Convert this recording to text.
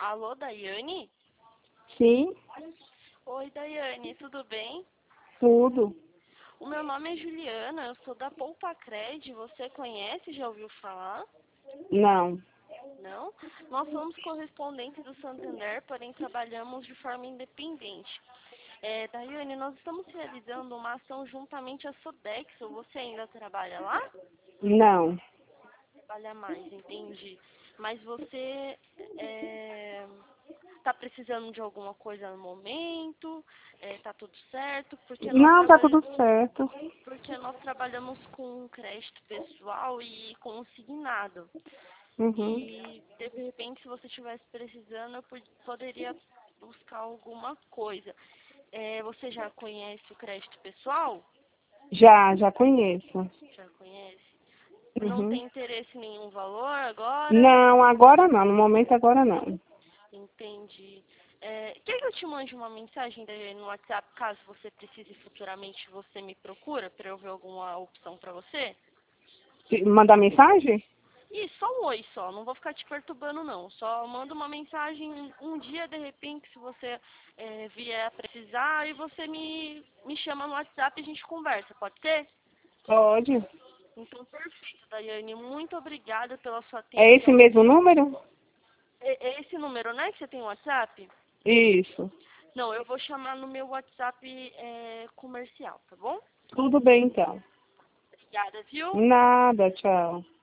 Alô, Daiane? Sim, Oi, Daiane, tudo bem? tudo. O meu nome é Juliana, eu sou da Poupacred, você conhece, já ouviu falar? Não. Não? Nós somos correspondentes do Santander, porém trabalhamos de forma independente. Daiane, nós estamos realizando uma ação juntamente à Sodexo, você ainda trabalha lá? Não. Trabalha mais, entendi. Mas você está precisando de alguma coisa no momento? Tá tudo certo? Não, tá tudo certo. Porque nós trabalhamos com crédito pessoal e consignado. Uhum. E, de repente, se você estivesse precisando, eu poderia buscar alguma coisa. Você já conhece o crédito pessoal? Já conheço. Já conhece? Não Uhum. tem interesse em nenhum valor agora? Não, agora não. No momento agora não. Entendi. Quer que eu te mande uma mensagem no WhatsApp, caso você precise futuramente, você me procura para eu ver alguma opção para você? Mandar mensagem? E só um oi só, não vou ficar te perturbando não. Só manda uma mensagem um dia, de repente, se você vier a precisar, e você me chama no WhatsApp e a gente conversa, pode ser? Pode. Então, perfeito, Daiane. Muito obrigada pela sua É esse atenção. mesmo número? É esse número, né, que você tem no WhatsApp? Isso. Não, eu vou chamar no meu WhatsApp comercial, tá bom? Tudo bem então. Obrigada, viu? Nada, tchau.